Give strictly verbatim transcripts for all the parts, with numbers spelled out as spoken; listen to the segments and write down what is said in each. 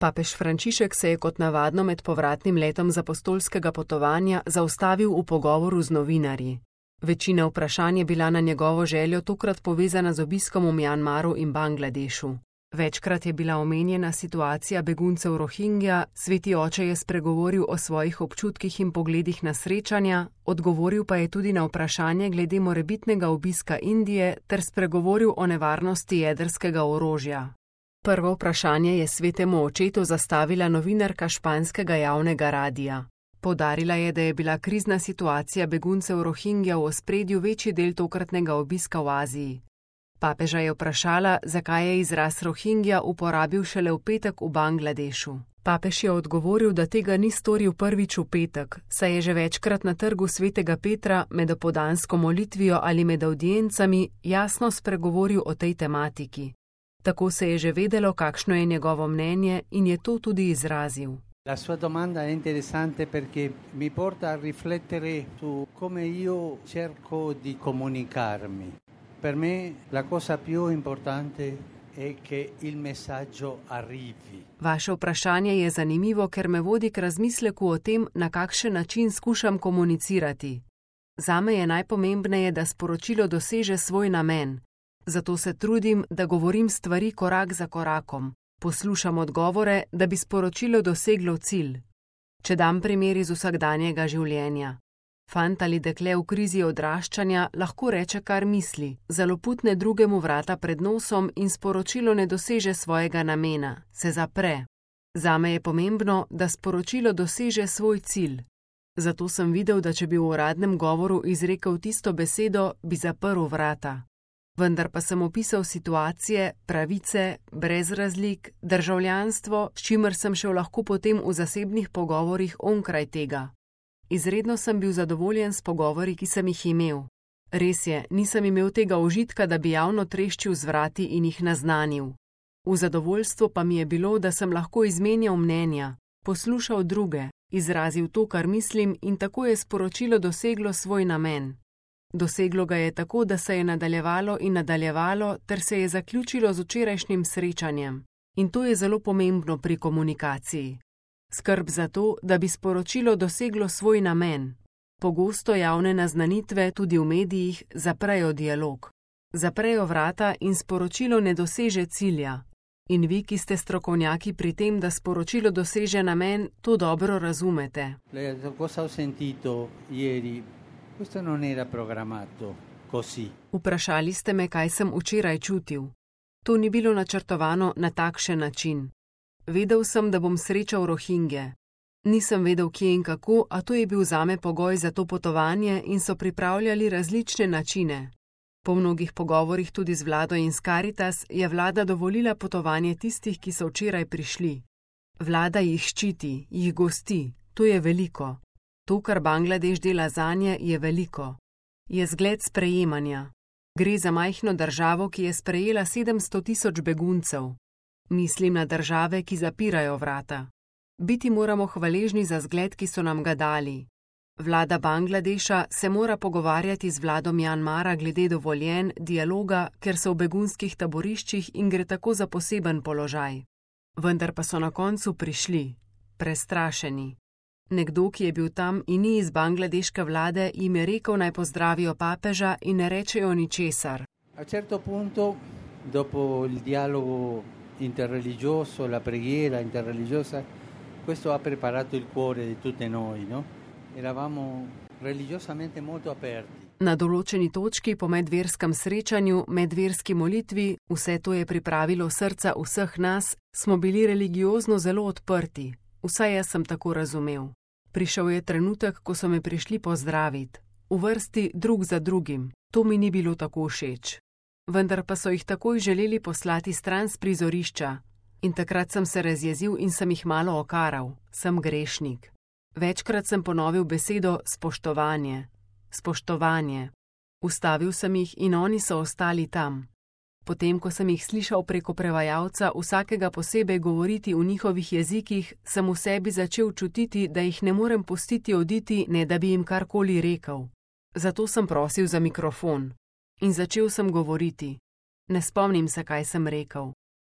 Papež Frančišek se je kot navadno med povratnim letom z apostolskega potovanja zaustavil v pogovoru z novinarji. Večina vprašanj je bila na njegovo željo tokrat povezana z obiskom v Mjanmaru in Bangladešu. Večkrat je bila omenjena situacija beguncev Rohingja, sveti oče je spregovoril o svojih občutkih in pogledih na srečanja, odgovoril pa je tudi na vprašanje glede morebitnega obiska Indije ter spregovoril o nevarnosti jedrskega orožja. Prvo vprašanje je svetemu očetu zastavila novinarka španskega javnega radija. Poudarila je, da je bila krizna situacija beguncev Rohingja v ospredju večji del tokratnega obiska v Aziji. Papeža je vprašala, zakaj je izraz Rohingja uporabil šele v petek v Bangladešu. Papež je odgovoril, da tega ni storil prvič v petek, saj je že večkrat na trgu svetega Petra med opoldansko molitvijo ali med avdiencami jasno spregovoril o tej tematiki. Tako se je že vedelo, kakšno je njegovo mnenje in je to tudi izrazil. La sua domanda è interessante perché mi porta a riflettere su come io cerco di comunicarmi. Per me la cosa più importante è che il messaggio arrivi. Vaše vprašanje je zanimivo, ker me vodi k razmisleku o tem, na kakšen način skušam komunicirati. Zame je najpomembneje, da sporočilo doseže svoj namen. Zato se trudim, da govorim stvari korak za korakom. Poslušam odgovore, da bi sporočilo doseglo cilj. Če dam primer iz vsakdanjega življenja. Fant ali dekle v krizi odraščanja lahko reče, kar misli, zaloputne drugemu vrata pred nosom in sporočilo ne doseže svojega namena, se zapre. Zame je pomembno, da sporočilo doseže svoj cilj. Zato sem videl, da če bi v uradnem govoru izrekel tisto besedo, bi zaprl vrata. Vendar pa sem opisal situacije, pravice, brez razlik, državljanstvo, s čimer sem šel lahko potem v zasebnih pogovorih onkraj tega. Izredno sem bil zadovoljen s pogovori, ki sem jih imel. Res je, nisem imel tega užitka, da bi javno treščil z vrati in jih naznanil. V zadovoljstvo pa mi je bilo, da sem lahko izmenjal mnenja, poslušal druge, izrazil to, kar mislim in tako je sporočilo doseglo svoj namen. Doseglo ga je tako, da se je nadaljevalo in nadaljevalo ter se je zaključilo z včerajšnjim srečanjem. In to je zelo pomembno pri komunikaciji. Skrb za to, da bi sporočilo doseglo svoj namen. Pogosto javne naznanitve tudi v medijih zaprejo dialog. Zaprejo vrata in sporočilo ne doseže cilja. In vi, ki ste strokovnjaki pri tem, da sporočilo doseže namen, to dobro razumete. Cosa ho sentito ieri? Questo non era programmato così. Vprašali ste me, kaj sem včeraj čutil. To ni bilo načrtovano na takšen način. Vedel sem, da bom srečal Rohingje. Nisem vedel, kje in kako, a to je bil zame pogoj za to potovanje in so pripravljali različne načine. Po mnogih pogovorih tudi z vlado in s Caritas je vlada dovolila potovanje tistih, ki so včeraj prišli. Vlada jih ščiti, jih gosti, to je veliko. To, kar Bangladeš dela zanje, je veliko. Je zgled sprejemanja. Gre za majhno državo, ki je sprejela sedemsto tisoč beguncev. Mislim na države, ki zapirajo vrata. Biti moramo hvaležni za zgled, ki so nam ga dali. Vlada Bangladeša se mora pogovarjati z vlado Mjanmara glede dovoljen, dialoga, ker so v begunskih taboriščih in gre tako za poseben položaj. Vendar pa so na koncu prišli, prestrašeni. Nekdo, ki je bil tam in ni iz bangladeške vlade, jim je rekel, naj pozdravijo papeža in ne rečejo ničesar. A certo punto, dopo il dialogo interreligioso, la preghiera interreligiosa, questo ha preparato il cuore di tutte noi, no? Eravamo religiosamente molto aperti. Na določeni točki po medverskem srečanju, medverski molitvi, vse to je pripravilo srca vseh nas, smo bili religiozno zelo odprti. Vsaj jaz sem tako razumel. Prišel je trenutek, ko so me prišli pozdraviti. V vrsti drug za drugim. To mi ni bilo tako všeč. Vendar pa so jih takoj želeli poslati stran s prizorišča. In takrat sem se razjezil in sem jih malo okaral. Sem grešnik. Večkrat sem ponovil besedo spoštovanje. Spoštovanje. Ustavil sem jih in oni so ostali tam. Potem, ko sem jih slišal preko prevajalca vsakega posebej govoriti v njihovih jezikih, sem v sebi začel čutiti, da jih ne morem pustiti oditi, ne da bi jim karkoli rekel. Zato sem prosil za mikrofon. In začel sem govoriti. Ne spomnim se, kaj sem rekel.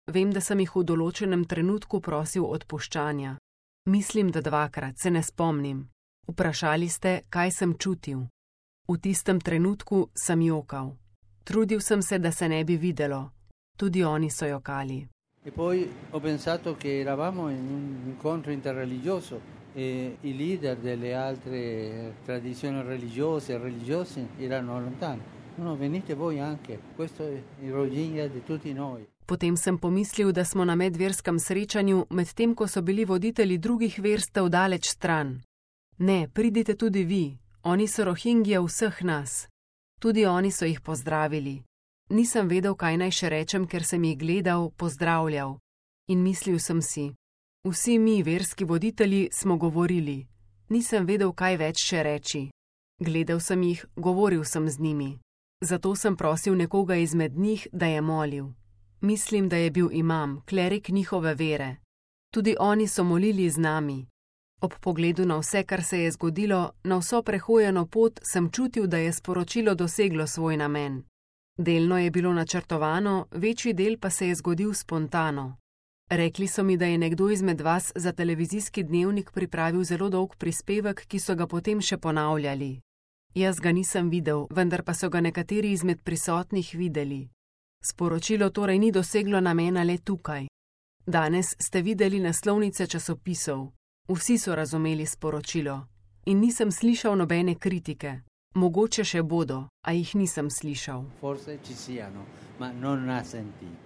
Vem, da sem jih v določenem trenutku prosil odpuščanja. Mislim, da dvakrat, se ne spomnim. Vprašali ste, kaj sem čutil. V tistem trenutku sem jokal. Trudil sem se, da se ne bi videlo. Tudi oni so jokali. E poi ho pensato che eravamo in un incontro interreligioso e i leader delle altre tradizioni religiose e religiosi erano lontani. No, venite voi anche. Questo è il Rohingya di tutti noi. Potem sem pomislil, da smo na medverskem srečanju, medtem ko so bili voditelji drugih verstev daleč stran. Ne, pridite tudi vi. Oni so Rohingje vseh nas. Tudi oni so jih pozdravili. Nisem vedel, kaj naj še rečem, ker sem jih gledal, pozdravljal. In mislil sem si, vsi mi, verski voditelji, smo govorili. Nisem vedel, kaj več še reči. Gledal sem jih, govoril sem z njimi. Zato sem prosil nekoga izmed njih, da je molil. Mislim, da je bil imam, klerik njihove vere. Tudi oni so molili z nami. Ob pogledu na vse, kar se je zgodilo, na vso prehojeno pot, sem čutil, da je sporočilo doseglo svoj namen. Delno je bilo načrtovano, večji del pa se je zgodil spontano. Rekli so mi, da je nekdo izmed vas za televizijski dnevnik pripravil zelo dolg prispevek, ki so ga potem še ponavljali. Jaz ga nisem videl, vendar pa so ga nekateri izmed prisotnih videli. Sporočilo torej ni doseglo namena le tukaj. Danes ste videli naslovnice časopisov. Vsi so razumeli sporočilo. In nisem slišal nobene kritike. Mogoče še bodo, a jih nisem slišal. Forse ci siano, ma non ha sentito.